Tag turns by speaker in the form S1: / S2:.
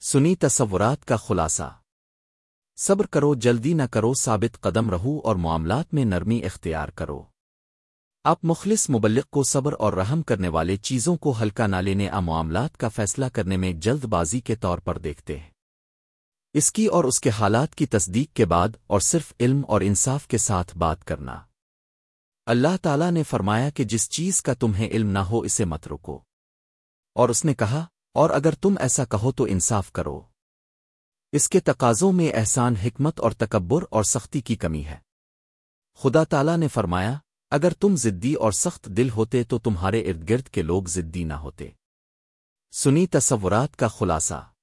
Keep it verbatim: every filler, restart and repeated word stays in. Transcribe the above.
S1: सुनी तसव्वुरात का खुलासा। सब्र करो, जल्दी न करो, साबित कदम रहो और मामलात में नरमी इख्तियार करो। आप मुखलिस मुबल्लिग को सब्र और रहम करने वाले चीज़ों को हल्का ना लेने आ मामलात का फैसला करने में जल्दबाजी के तौर पर देखते हैं। इसकी और उसके हालात की तस्दीक के बाद और सिर्फ इल्म और इंसाफ के साथ बात करना। अल्लाह ताला ने फरमाया कि जिस चीज़ का तुम्हें इल्म ना हो इसे मत रोको। और उसने कहा, और अगर तुम ऐसा कहो तो इंसाफ करो। इसके तकाज़ों में एहसान, हिकमत और तकब्बुर और सख्ती की कमी है। खुदा ताला ने फरमाया, अगर तुम ज़िद्दी और सख्त दिल होते तो तुम्हारे इर्द गिर्द के लोग ज़िद्दी ना होते। सुनी तसव्वुरात का खुलासा।